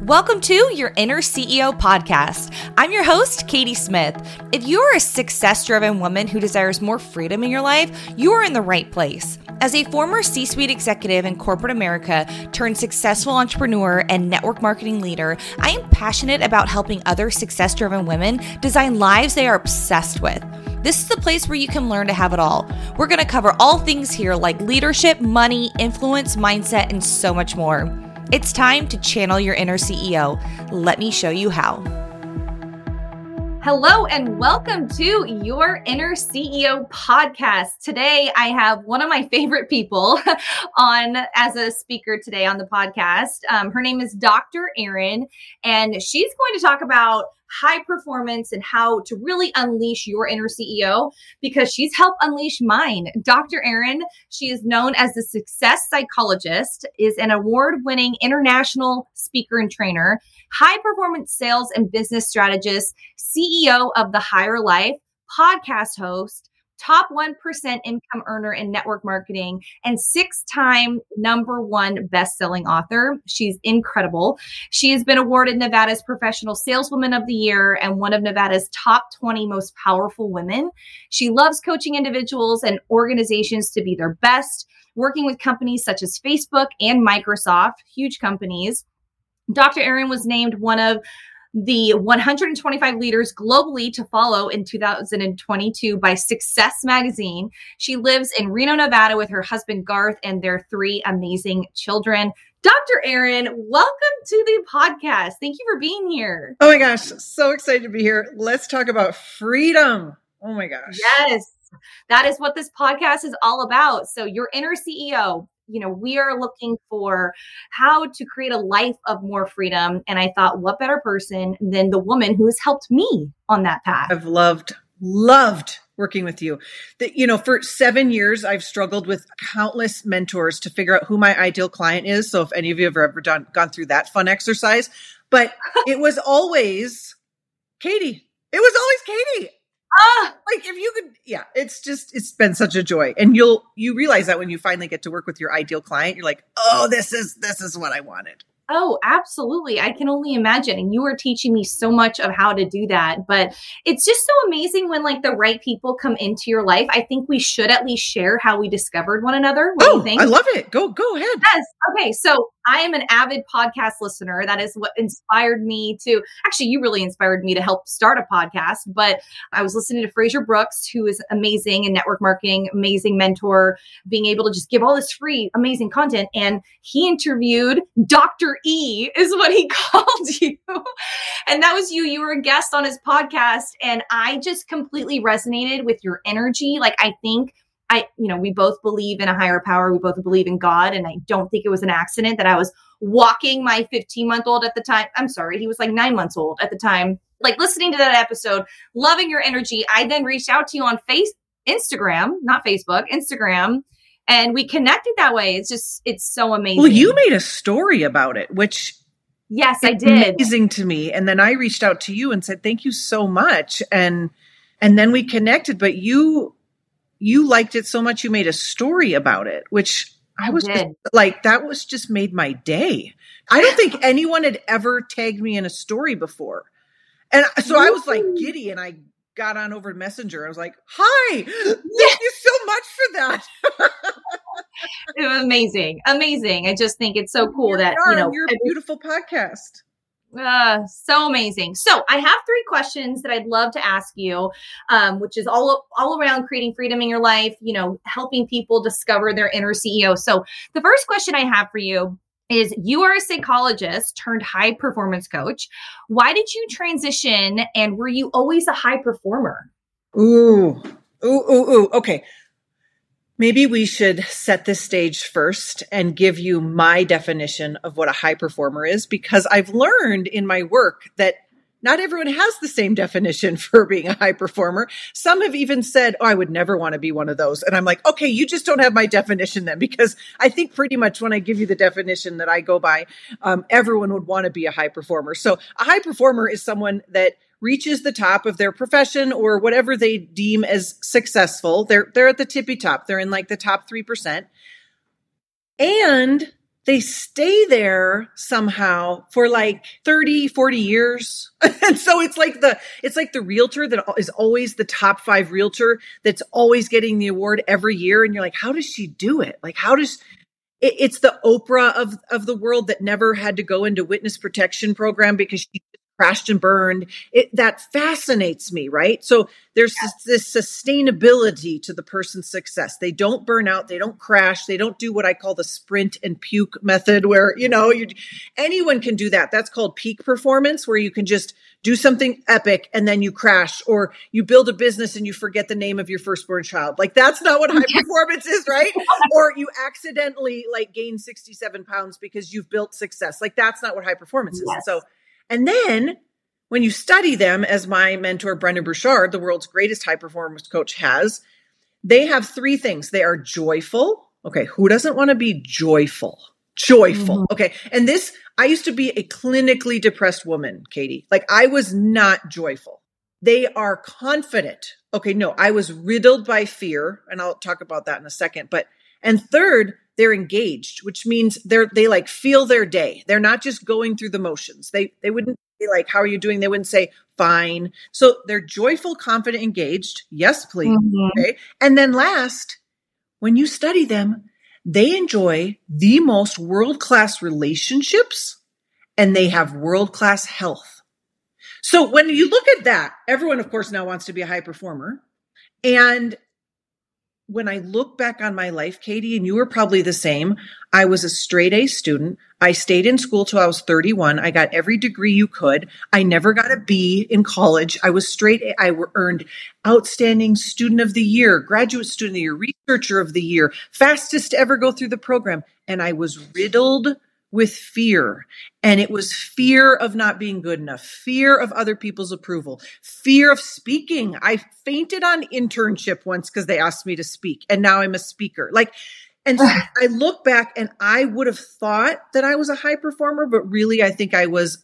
Welcome to your Inner CEO podcast. I'm your host, Katie Smith. If you're a success-driven woman who desires more freedom in your life, you are in the right place. As a former C-suite executive in corporate America turned successful entrepreneur and network marketing leader, I am passionate about helping other success-driven women design lives they are obsessed with. This is the place where you can learn to have it all. We're going to cover all things here like leadership, money, influence, mindset, and so much more. It's time to channel your inner CEO. Let me show you how. Hello and welcome to your Inner CEO podcast. Today, I have one of my favorite people on as a speaker today on the podcast. Her name is Dr. Erin, and she's going to talk about high performance and how to really unleash your inner CEO because she's helped unleash mine. Dr. Erin, she is known as the Success Psychologist, is an award-winning international speaker and trainer, high performance sales and business strategist, CEO of The Higher Life, podcast host, top 1% income earner in network marketing, and 6-time #1 best-selling author. She's incredible. She has been awarded Nevada's Professional Saleswoman of the Year and one of Nevada's top 20 most powerful women. She loves coaching individuals and organizations to be their best, working with companies such as Facebook and Microsoft, huge companies. Dr. Erin was named one of the 125 leaders globally to follow in 2022 by Success Magazine. She lives in Reno, Nevada with her husband, Garth, and their 3 amazing children. Dr. Erin, welcome to the podcast. Thank you for being here. Oh my gosh, so excited to be here. Let's talk about freedom. Oh my gosh. Yes, that is what this podcast is all about. So your inner CEO, we are looking for how to create a life of more freedom. And I thought, what better person than the woman who has helped me on that path? I've loved working with you. For 7 years, I've struggled with countless mentors to figure out who my ideal client is. So if any of you have ever gone through that fun exercise, but it was always Katie. It was always Katie. Like if you could, it's been such a joy. And you realize that when you finally get to work with your ideal client, you're like, oh, this is what I wanted. Oh, absolutely. I can only imagine. And you were teaching me so much of how to do that. But it's just so amazing when the right people come into your life. I think we should at least share how we discovered one another. What do you think? I love it. Go ahead. Yes. Okay. So I am an avid podcast listener. That is what inspired me to, actually, you really inspired me to help start a podcast. But I was listening to Fraser Brooks, who is amazing in network marketing, amazing mentor, being able to just give all this free, amazing content. And he interviewed Dr. E is what he called you. And that was you. You were a guest on his podcast. And I just completely resonated with your energy. I think we both believe in a higher power. We both believe in God. And I don't think it was an accident that I was walking my 15-month-old at the time. I'm sorry. He was 9 months old at the time. Listening to that episode, loving your energy. I then reached out to you on Instagram, not Facebook, Instagram. And we connected that way. It's so amazing. Well, you made a story about it, which yes, I did. Amazing to me. And then I reached out to you and said, thank you so much. And then we connected, but you liked it so much. You made a story about it, which I was that was just made my day. I don't think anyone had ever tagged me in a story before. And so I was giddy and I got on over Messenger. I was like, hi, thank you so much for that. It was amazing. Amazing. I just think it's so cool that, you're a beautiful podcast. So amazing. So I have 3 questions that I'd love to ask you, which is all around creating freedom in your life, helping people discover their inner CEO. So the first question I have for you is, you are a psychologist turned high performance coach. Why did you transition, and were you always a high performer? Ooh. Okay. Maybe we should set the stage first and give you my definition of what a high performer is, because I've learned in my work that not everyone has the same definition for being a high performer. Some have even said, oh, I would never want to be one of those. And I'm like, okay, you just don't have my definition then, because I think pretty much when I give you the definition that I go by, everyone would want to be a high performer. So a high performer is someone that reaches the top of their profession or whatever they deem as successful. They're at the tippy top. They're in the top 3%. And they stay there somehow for like 30, 40 years. And so it's like the realtor that is always the top 5 realtor that's always getting the award every year. And you're like, how does she do it? Like, it's the Oprah of the world that never had to go into witness protection program because she crashed and burned. That fascinates me, right? So there's this sustainability to the person's success. They don't burn out. They don't crash. They don't do what I call the sprint and puke method where, anyone can do that. That's called peak performance, where you can just do something epic and then you crash, or you build a business and you forget the name of your firstborn child. Like, that's not what high performance is, right? Or you accidentally gain 67 pounds because you've built success. Like, that's not what high performance is. Yes. And then when you study them, as my mentor, Brendon Burchard, the world's greatest high performance coach, they have 3 things. They are joyful. Okay. Who doesn't want to be joyful? Joyful. Mm-hmm. Okay. And I used to be a clinically depressed woman, Katie. Like, I was not joyful. They are confident. Okay. No, I was riddled by fear, and I'll talk about that in a second. And third, they're engaged, which means they feel their day. They're not just going through the motions. They wouldn't be like, how are you doing? They wouldn't say, fine. So they're joyful, confident, engaged. Yes, please. Mm-hmm. Okay. And then last, when you study them, they enjoy the most world-class relationships, and they have world-class health. So when you look at that, everyone, of course, now wants to be a high performer. And when I look back on my life, Katie, and you were probably the same, I was a straight A student. I stayed in school till I was 31. I got every degree you could. I never got a B in college. I was straight A. I earned outstanding student of the year, graduate student of the year, researcher of the year, fastest to ever go through the program. And I was riddled with fear. And it was fear of not being good enough, fear of other people's approval, fear of speaking. I fainted on internship once because they asked me to speak, and now I'm a speaker. And so I look back, and I would have thought that I was a high performer, but really I think I was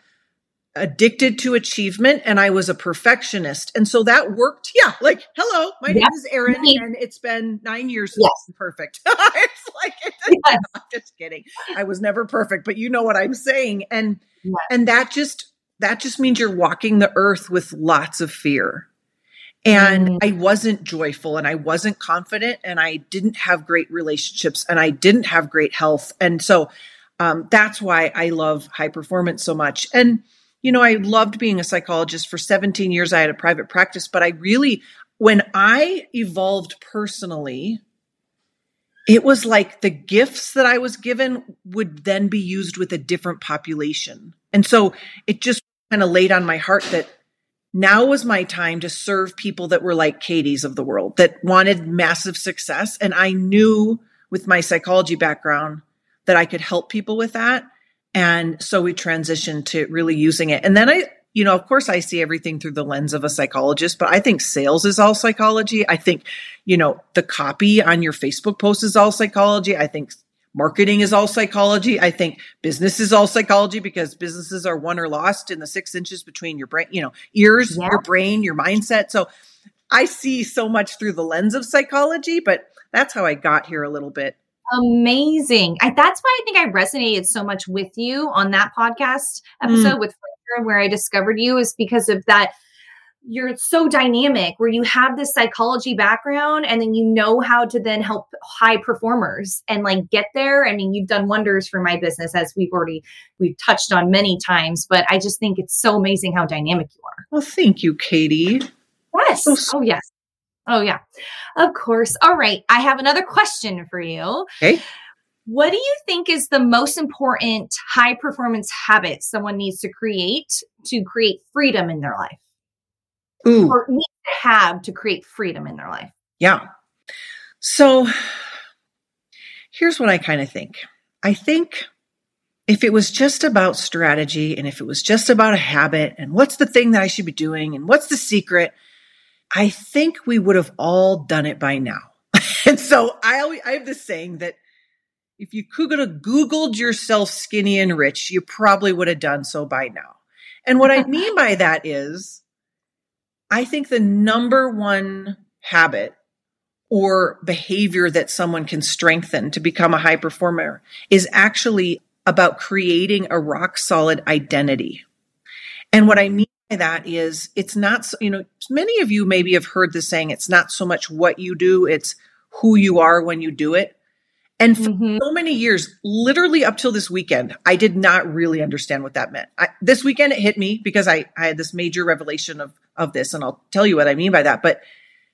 addicted to achievement, and I was a perfectionist. And so that worked. Yeah. Like, hello, my name is Erin, and it's been 9 years since I'm perfect. It's like, I'm just kidding. I was never perfect, but you know what I'm saying. And that just means you're walking the earth with lots of fear. And I wasn't joyful, and I wasn't confident, and I didn't have great relationships, and I didn't have great health. And so that's why I love high performance so much. And I loved being a psychologist. For 17 years. I had a private practice, but when I evolved personally, it was like the gifts that I was given would then be used with a different population. And so it just kind of laid on my heart that now was my time to serve people that were like Katie's of the world, that wanted massive success. And I knew with my psychology background that I could help people with that. And so we transitioned to really using it. And then of course I see everything through the lens of a psychologist, but I think sales is all psychology. I think, the copy on your Facebook post is all psychology. I think marketing is all psychology. I think business is all psychology, because businesses are won or lost in the 6 inches between your brain, ears, your brain, your mindset. So I see so much through the lens of psychology, but that's how I got here a little bit. Amazing. That's why I think I resonated so much with you on that podcast episode with Fraser, where I discovered you, is because of that. You're so dynamic, where you have this psychology background, and then you know how to then help high performers and get there. I mean, you've done wonders for my business, as we've touched on many times, but I just think it's so amazing how dynamic you are. Well, thank you, Katie. Yes. Oh, yes. Oh, yeah, of course. All right. I have another question for you. Okay. What do you think is the most important high performance habit someone needs to create freedom in their life? Ooh. Or need to have to create freedom in their life? Yeah. So here's what I kind of think. I think if it was just about strategy, and if it was just about a habit, and what's the thing that I should be doing, and what's the secret, I think we would have all done it by now. And so I have this saying that if you could have Googled yourself skinny and rich, you probably would have done so by now. And what I mean by that is, I think the number one habit or behavior that someone can strengthen to become a high performer is actually about creating a rock solid identity. And what I mean by that is it's not, many of you maybe have heard this saying, it's not so much what you do, it's who you are when you do it. And for so many years, literally up till this weekend, I did not really understand what that meant. This weekend, it hit me because I had this major revelation of this, and I'll tell you what I mean by that. But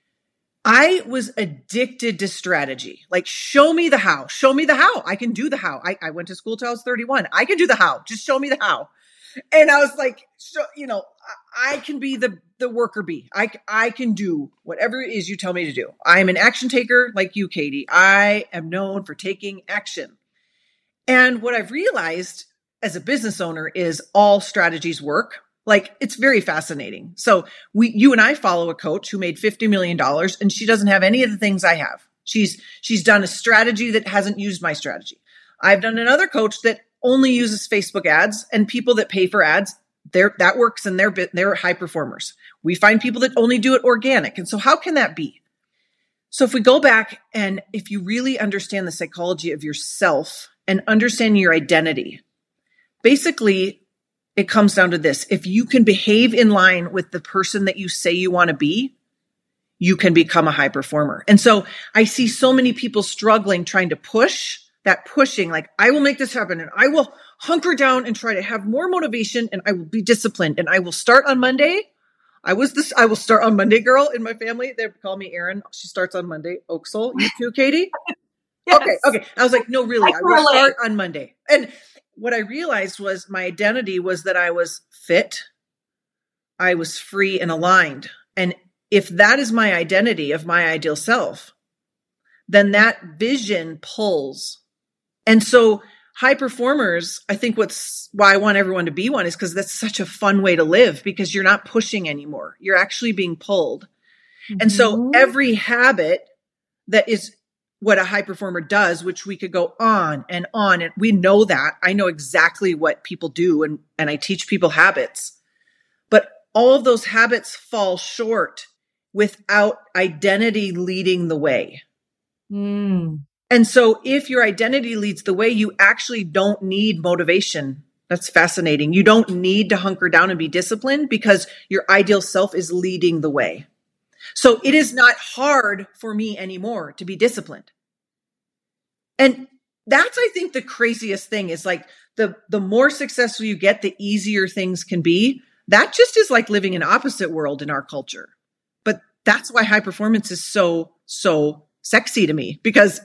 I was addicted to strategy. Like, show me the how. Show me the how. I can do the how. I went to school till I was 31. I can do the how. Just show me the how. And I was like, I can be the worker bee. I can do whatever it is you tell me to do. I'm an action taker like you, Katie. I am known for taking action. And what I've realized as a business owner is all strategies work. Like, it's very fascinating. So you and I follow a coach who made $50 million, and she doesn't have any of the things I have. She's done a strategy that hasn't used my strategy. I've done another coach that only uses Facebook ads, and people that pay for ads, that works, and they're high performers. We find people that only do it organic. And so how can that be? So if we go back, and if you really understand the psychology of yourself and understand your identity, basically it comes down to this. If you can behave in line with the person that you say you want to be, you can become a high performer. And so I see so many people struggling, trying to push. That pushing, like, I will make this happen, and I will hunker down and try to have more motivation, and I will be disciplined, and I will start on Monday. I will start on Monday girl in my family. They call me Erin. She starts on Monday. Oaksel, you too, Katie? Yes. Okay. I was like, no, really, I will start on Monday. And what I realized was my identity was that I was fit, I was free and aligned. And if that is my identity of my ideal self, then that vision pulls. And so high performers, I think why I want everyone to be one is because that's such a fun way to live, because you're not pushing anymore. You're actually being pulled. And so every habit that is what a high performer does, which we could go on, and we know that. I know exactly what people do, and I teach people habits. But all of those habits fall short without identity leading the way. And so if your identity leads the way, you actually don't need motivation. That's fascinating. You don't need to hunker down and be disciplined because your ideal self is leading the way. So it is not hard for me anymore to be disciplined. And that's, I think, the craziest thing is, like, the more successful you get, the easier things can be. That just is like living in an opposite world in our culture. But that's why high performance is so sexy to me, because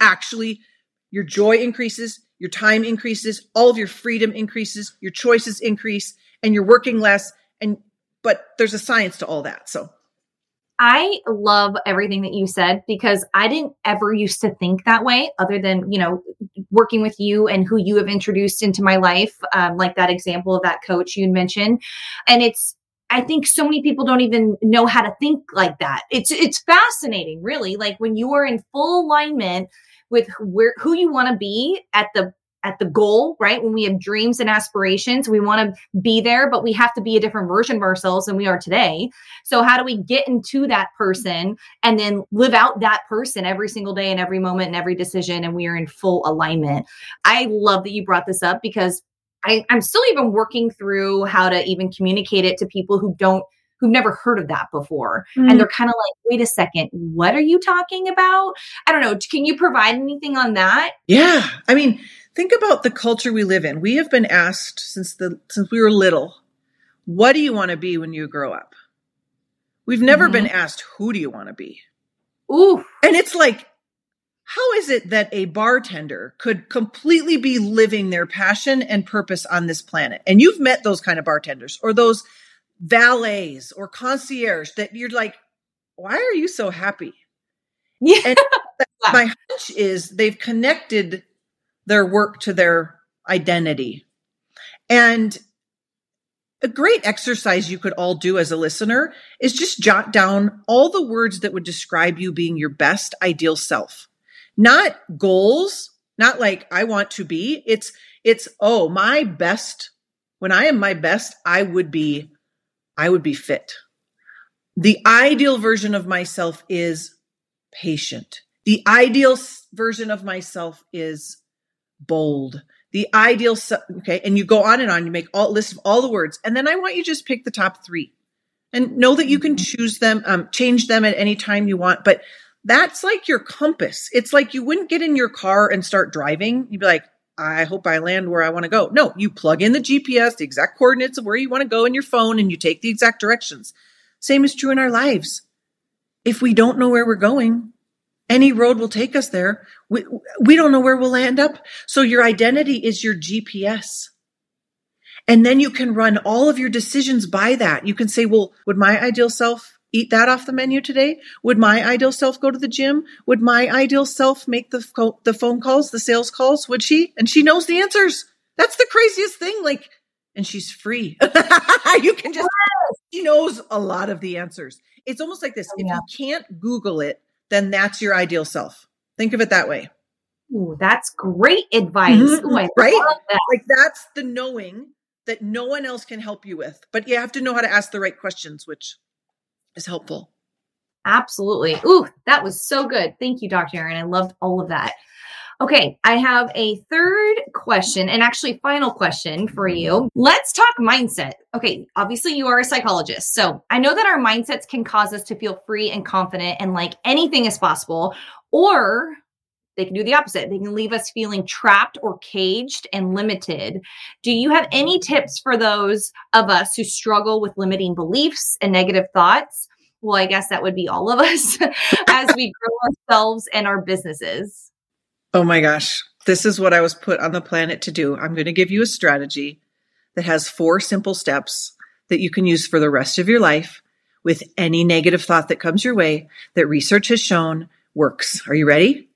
your joy increases, your time increases, all of your freedom increases, your choices increase, and you're working less. But there's a science to all that. So I love everything that you said, because I didn't ever used to think that way, other than, working with you and who you have introduced into my life, like that example of that coach you mentioned. And I think so many people don't even know how to think like that. It's fascinating, really. Like, when you are in full alignment with who you want to be at the goal, right? When we have dreams and aspirations, we want to be there, but we have to be a different version of ourselves than we are today. So how do we get into that person and then live out that person every single day and every moment and every decision? And we are in full alignment. I love that you brought this up, because I'm still even working through how to even communicate it to people who've never heard of that before. And they're kind of like, wait a second, what are you talking about? I don't know. Can you provide anything on that? Yeah. I mean, think about the culture we live in. We have been asked since we were little, what do you want to be when you grow up? We've never been asked, who do you want to be? Ooh. And it's like, how is it that a bartender could completely be living their passion and purpose on this planet? And you've met those kind of bartenders, or those valets or concierge that you're like, why are you so happy? Yeah. And my hunch is they've connected their work to their identity. And a great exercise you could all do as a listener is just jot down all the words that would describe you being your best ideal self. Not goals, not like I want to be. It's my best. When I am my best, I would be fit. The ideal version of myself is patient. The ideal version of myself is bold. The ideal, okay. And you go on and on, you make all list of all the words. And then I want you to just pick the top 3 and know that you can choose them, change them at any time you want. But that's like your compass. It's like you wouldn't get in your car and start driving. You'd be like, I hope I land where I want to go. No, you plug in the GPS, the exact coordinates of where you want to go in your phone, and you take the exact directions. Same is true in our lives. If we don't know where we're going, any road will take us there. We don't know where we'll end up. So your identity is your GPS. And then you can run all of your decisions by that. You can say, well, would my ideal self eat that off the menu today? Would my ideal self go to the gym? Would my ideal self make the phone calls, the sales calls? Would she? And she knows the answers. That's the craziest thing. Like, and she's free. You can just, she knows a lot of the answers. It's almost like this. If you can't Google it, then that's your ideal self. Think of it that way. Ooh, that's great advice. Ooh, I right? love that. Like that's the knowing that no one else can help you with, but you have to know how to ask the right questions, which is helpful. Absolutely. Ooh, that was so good. Thank you, Dr. Erin. I loved all of that. Okay, I have a third question and actually final question for you. Let's talk mindset. Okay, obviously you are a psychologist. So I know that our mindsets can cause us to feel free and confident and like anything is possible, or they can do the opposite. They can leave us feeling trapped or caged and limited. Do you have any tips for those of us who struggle with limiting beliefs and negative thoughts? Well, I guess that would be all of us as we grow ourselves and our businesses. Oh my gosh, this is what I was put on the planet to do. I'm going to give you a strategy that has 4 simple steps that you can use for the rest of your life with any negative thought that comes your way that research has shown works. Are you ready?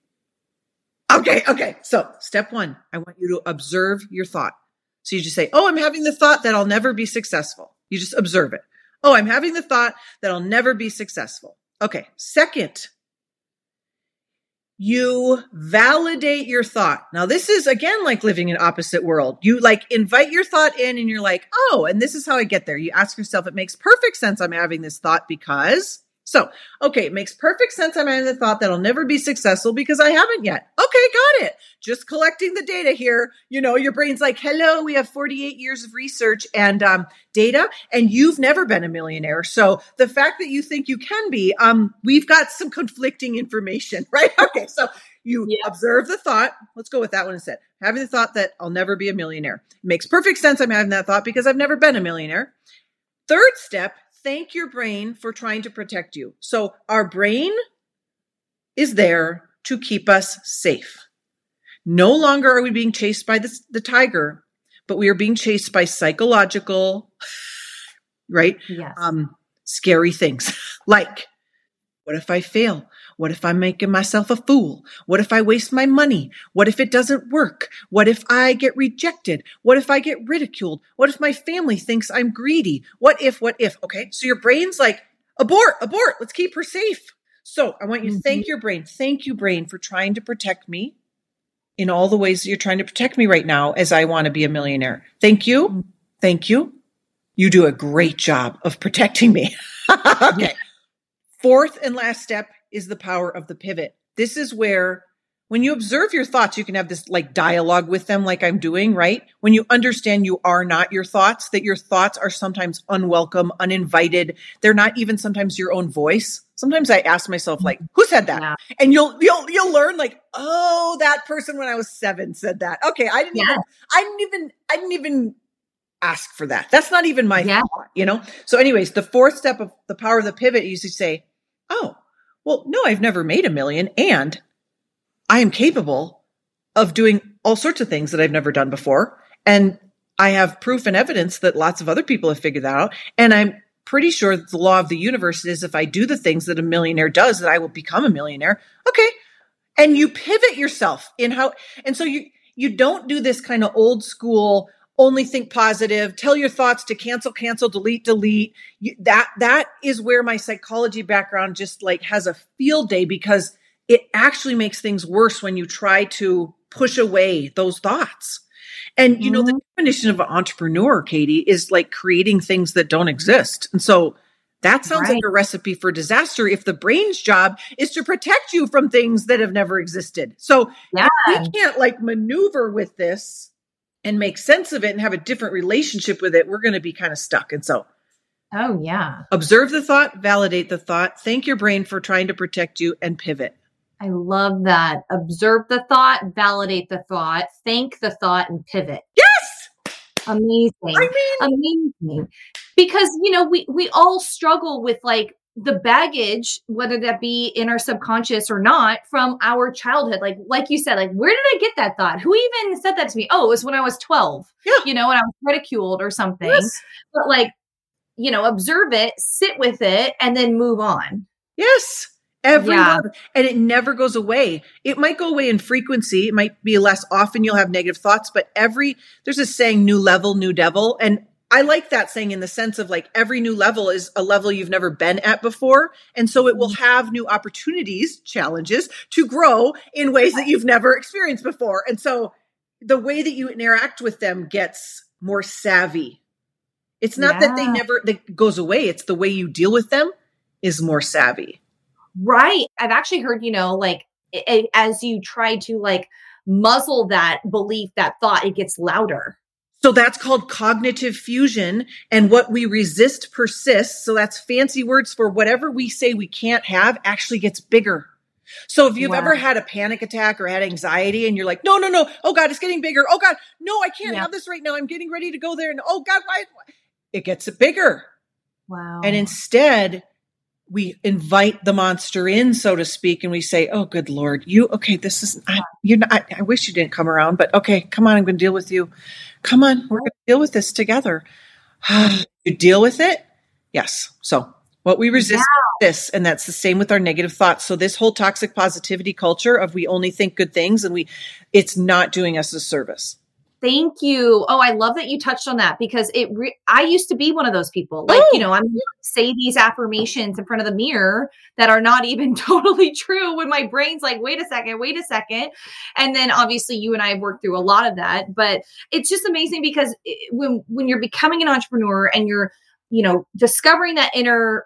Okay. So step 1, I want you to observe your thought. So you just say, oh, I'm having the thought that I'll never be successful. You just observe it. Oh, I'm having the thought that I'll never be successful. Okay. Second, you validate your thought. Now, this is again like living in opposite world. You like invite your thought in and you're like, oh, and this is how I get there. You ask yourself, it makes perfect sense I'm having this thought because. So, okay, it makes perfect sense I'm having the thought that I'll never be successful because I haven't yet. Okay, got it. Just collecting the data here. You know, your brain's like, hello, we have 48 years of research and data, and you've never been a millionaire. So the fact that you think you can be, we've got some conflicting information, right? Okay, so you observe the thought. Let's go with that one instead. Having the thought that I'll never be a millionaire. It makes perfect sense I'm having that thought because I've never been a millionaire. Third step, thank your brain for trying to protect you. So our brain is there to keep us safe. No longer are we being chased by the tiger, but we are being chased by psychological, right? Yes. Scary things like, what if I fail? What if I'm making myself a fool? What if I waste my money? What if it doesn't work? What if I get rejected? What if I get ridiculed? What if my family thinks I'm greedy? What if? Okay. So your brain's like, abort, let's keep her safe. So I want you to thank your brain. Thank you, brain, for trying to protect me in all the ways that you're trying to protect me right now as I want to be a millionaire. Thank you. Thank you. You do a great job of protecting me. Okay. Fourth and last step is the power of the pivot. This is where when you observe your thoughts, you can have this like dialogue with them like I'm doing, right? When you understand you are not your thoughts, that your thoughts are sometimes unwelcome, uninvited. They're not even sometimes your own voice. Sometimes I ask myself like, who said that? Yeah. And you'll learn like, oh, that person when I was 7 said that. Okay. I didn't even ask for that. That's not even my thought, you know? So anyways, the fourth step of the power of the pivot, you should say, oh, well, no, I've never made $1 million and I am capable of doing all sorts of things that I've never done before. And I have proof and evidence that lots of other people have figured that out. And I'm pretty sure that the law of the universe is if I do the things that a millionaire does, that I will become a millionaire. Okay. And you pivot yourself in how, and so you don't do this kind of old school, only think positive, tell your thoughts to cancel, delete. That is where my psychology background just like has a field day because it actually makes things worse when you try to push away those thoughts. And, you know, the definition of an entrepreneur, Katie, is like creating things that don't exist. And so That sounds like a recipe for disaster if the brain's job is to protect you from things that have never existed. So if we can't like maneuver with this and make sense of it and have a different relationship with it, we're going to be kind of stuck. And so, observe the thought, validate the thought, thank your brain for trying to protect you, and pivot. I love that. Observe the thought, validate the thought, thank the thought, and pivot. Yes! Amazing. Amazing. Because, we all struggle with like the baggage, whether that be in our subconscious or not, from our childhood. Like you said, like, where did I get that thought? Who even said that to me? Oh, it was when I was 12, and I was ridiculed or something. Yes. But like, observe it, sit with it, and then move on. Yes. And it never goes away. It might go away in frequency. It might be less often you'll have negative thoughts, but there's a saying, new level, new devil. And I like that saying in the sense of like every new level is a level you've never been at before. And so it will have new opportunities, challenges to grow in ways that you've never experienced before. And so the way that you interact with them gets more savvy. It's not that that goes away. It's the way you deal with them is more savvy. Right. I've actually heard, like as you try to like muzzle that belief, that thought, it gets louder. So that's called cognitive fusion. And what we resist persists. So that's fancy words for whatever we say we can't have actually gets bigger. So if you've ever had a panic attack or had anxiety and you're like, no. Oh God, it's getting bigger. Oh God, no, I can't have this right now. I'm getting ready to go there. And oh God, why? It gets bigger. Wow. And instead we invite the monster in, so to speak. And we say, oh, good Lord, I wish you didn't come around, but okay, come on. I'm going to deal with you. Come on. We're going to deal with this together. You deal with it. Yes. So what we resist is this, and that's the same with our negative thoughts. So this whole toxic positivity culture of we only think good things and it's not doing us a service. Thank you. Oh, I love that you touched on that because I used to be one of those people. Like, I'm going to say these affirmations in front of the mirror that are not even totally true when my brain's like, wait a second. And then obviously you and I have worked through a lot of that, but it's just amazing because when you're becoming an entrepreneur and you're, discovering that inner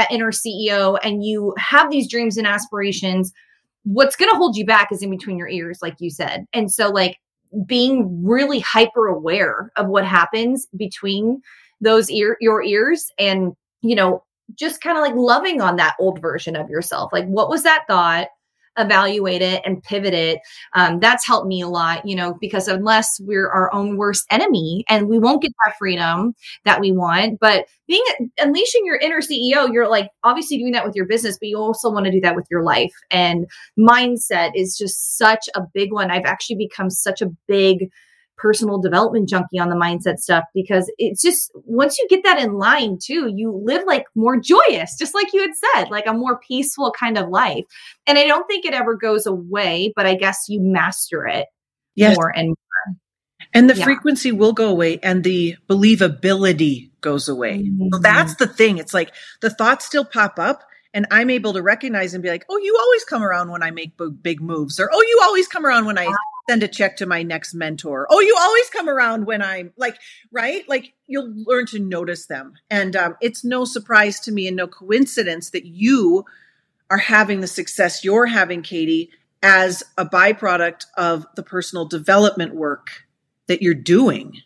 CEO and you have these dreams and aspirations, what's going to hold you back is in between your ears, like you said. And so like, being really hyper aware of what happens between your ears and, just kind of like loving on that old version of yourself. Like, what was that thought? Evaluate it and pivot it. That's helped me a lot, because unless we're our own worst enemy and we won't get that freedom that we want, but unleashing your inner CEO, you're like obviously doing that with your business, but you also want to do that with your life. And mindset is just such a big one. I've actually become such a big personal development junkie on the mindset stuff because it's just, once you get that in line too, you live like more joyous, just like you had said, like a more peaceful kind of life. And I don't think it ever goes away, but I guess you master it more and more. And the frequency will go away and the believability goes away. Mm-hmm. So that's the thing. It's like the thoughts still pop up and I'm able to recognize and be like, oh, you always come around when I make big moves, or, oh, you always come around when I send a check to my next mentor. Oh, you always come around when I'm like, right? Like you'll learn to notice them. And it's no surprise to me and no coincidence that you are having the success you're having, Katie, as a byproduct of the personal development work that you're doing.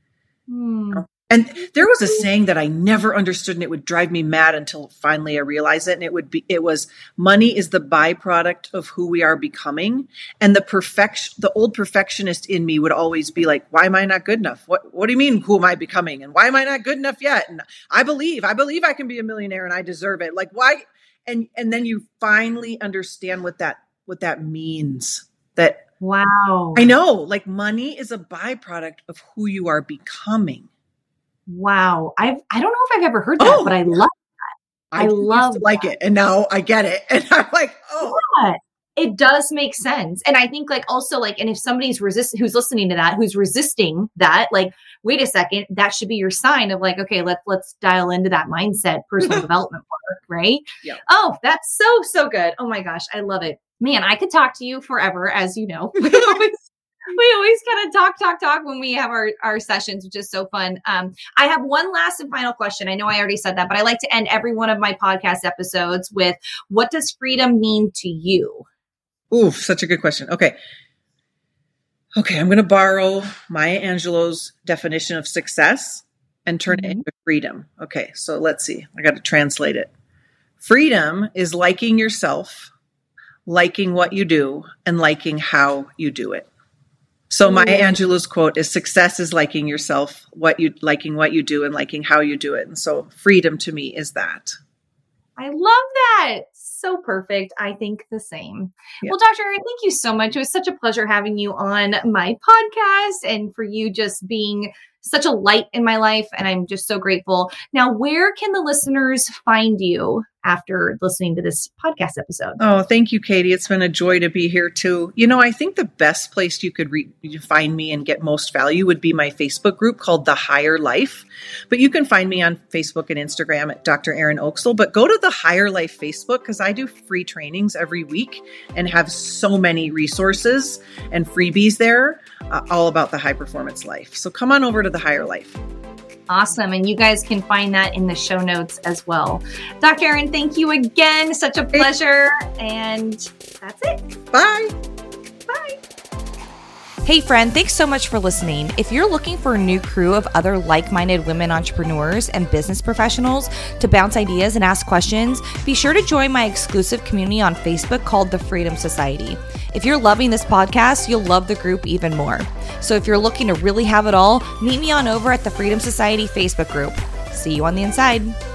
And there was a saying that I never understood and it would drive me mad until finally I realized it. And it was money is the byproduct of who we are becoming. And the old perfectionist in me would always be like, why am I not good enough? What do you mean? Who am I becoming? And why am I not good enough yet? And I believe I can be a millionaire and I deserve it. Like why? And then you finally understand what that means. That, wow. I know, like money is a byproduct of who you are becoming. Wow. I don't know if I've ever heard that, but I love that. I love like it. And now I get it. And I'm like, oh, yeah, it does make sense. And I think like also like, and if somebody's who's listening to that, who's resisting that, like, wait a second, that should be your sign of like, okay, let's dial into that mindset, personal development work. Right. Yep. Oh, that's so good. Oh my gosh. I love it, man. I could talk to you forever, as you know. We always kind of talk when we have our sessions, which is so fun. I have one last and final question. I know I already said that, but I like to end every one of my podcast episodes with, what does freedom mean to you? Ooh, such a good question. Okay, I'm going to borrow Maya Angelou's definition of success and turn it into freedom. Okay, so let's see. I got to translate it. Freedom is liking yourself, liking what you do, and liking how you do it. So Maya Angelou's quote is, success is liking yourself, liking what you do, and liking how you do it. And so freedom to me is that. I love that. So perfect. I think the same. Yeah. Well, Dr. Erin, thank you so much. It was such a pleasure having you on my podcast and for you just being such a light in my life. And I'm just so grateful. Now, where can the listeners find you after listening to this podcast episode? Oh, thank you, Katie. It's been a joy to be here too. You know, I think the best place you could find me and get most value would be my Facebook group called The Higher Life. But you can find me on Facebook and Instagram at Dr. Erin Oakesel. But go to The Higher Life Facebook, because I do free trainings every week and have so many resources and freebies there all about the high performance life. So come on over to The Higher Life. Awesome. And you guys can find that in the show notes as well. Dr. Erin, thank you again. Such a pleasure. And that's it. Bye. Bye. Hey friend, thanks so much for listening. If you're looking for a new crew of other like-minded women entrepreneurs and business professionals to bounce ideas and ask questions, be sure to join my exclusive community on Facebook called The Freedom Society. If you're loving this podcast, you'll love the group even more. So if you're looking to really have it all, meet me on over at the Freedom Society Facebook group. See you on the inside.